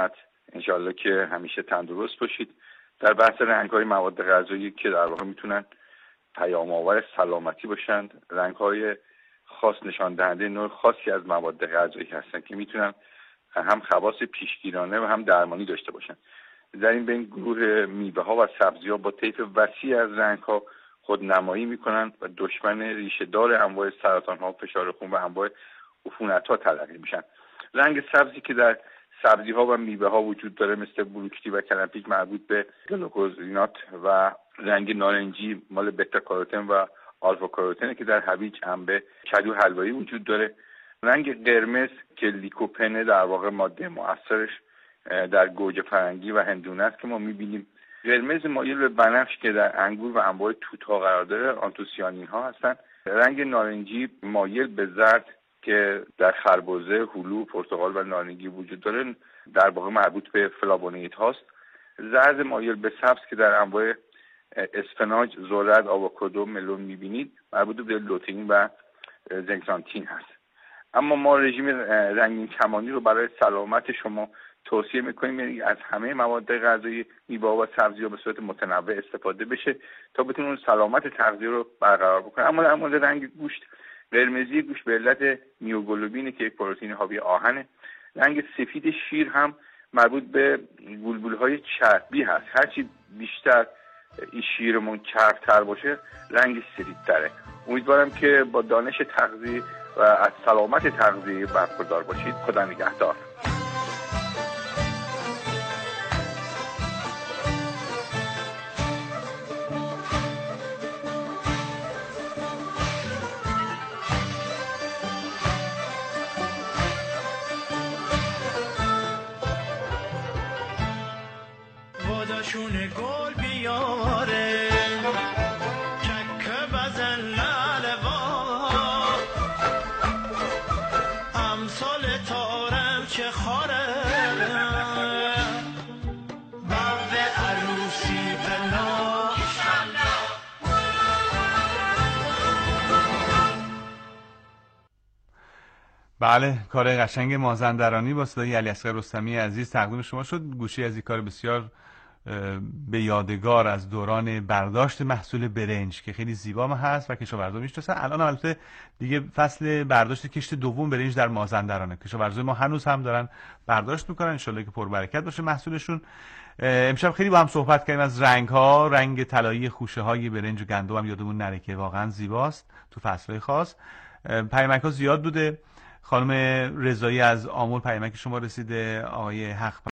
سلامت. انشالله که همیشه تندرست باشید. در بحث رنگ‌های مواد غذایی که در واقع میتونن پیام آور سلامتی باشند، رنگ‌های خاص نشان دهنده نوع خاصی از مواد غذایی هستند که میتونن هم خواص پیشگیرانه و هم درمانی داشته باشند. در این بین گروه میوه‌ها و سبزی‌ها با طیف وسیع از رنگ‌ها خودنمایی میکنن و دشمن ریشه‌دار انواع سرطان‌ها، فشار خون و انواع عفونت‌ها تلقی میشن. رنگ سبزی که در سبزی‌ها و میوه‌ها وجود داره مثل بروکلی و کلمپیک مربوط به گلوکوزینات و رنگ نارنجی مال بتا کاروتن و آلفا کاروتن که در هویج، انبه، کدو حلوایی وجود داره. رنگ قرمز که لیکوپن در واقع ماده مؤثرش در گوجه فرنگی و هندونه است که ما می‌بینیم. قرمز مایل به بنفش که در انگور و انواع توت‌ها قرار داره آنتوسیانین‌ها هستند. رنگ نارنجی مایل به زرد که در خربزه، هلو، پرتقال و نارنگی وجود داره در واقع مربوط به فلاوونوئید هاست. زرد مایل به سبز که در انواع اسفناج، ذرت، آووکادو، ملون می‌بینید مربوط به لوتئین و زنکسانتین هست. اما ما رژیم رنگین کمانی رو برای سلامت شما توصیه میکنیم، یعنی از همه مواد غذایی، میوه و سبزی‌ها به صورت متنوع استفاده بشه تا بتونن سلامت تغذیه رو برقرار بکنه. اما در مورد رنگ گوشت، قرمزی گوشت به علت میوگلوبین که یک پروتئین حاوی آهنه. رنگ سفید شیر هم مربوط به بلبل‌های چربی هست. هرچی بیشتر این شیرمون چرب‌تر باشه رنگش سفیدتره. امیدوارم که با دانش تغذیه و از سلامت تغذیه برخوردار باشید. خدا نگهدار. شونه گل بیاره چکه بزن لالوا امثال تارم چه خاره باب عروسی بنا. بله، کار قشنگ مازندرانی با صدای علیاصغر رستمی عزیز تقدیم شما شد. گوشی از این کار بسیار به یادگار از دوران برداشت محصول برنج که خیلی زیبا هست و کشاورزا میشناسن. الان البته دیگه فصل برداشت کشت دوم برنج در مازندرانه. کشاورزای ما هنوز هم دارن برداشت میکنن، ان شاءالله که پربرکت باشه محصولشون. امشب خیلی با هم صحبت کردیم از رنگ‌ها، رنگ طلایی خوشه‌های برنج و گندم هم یادمون نره که واقعا زیباست تو فصل‌های خاص. پیامک‌ها زیاد بوده. خانم رضایی از آمل پیامک شما رسیده، آقای حق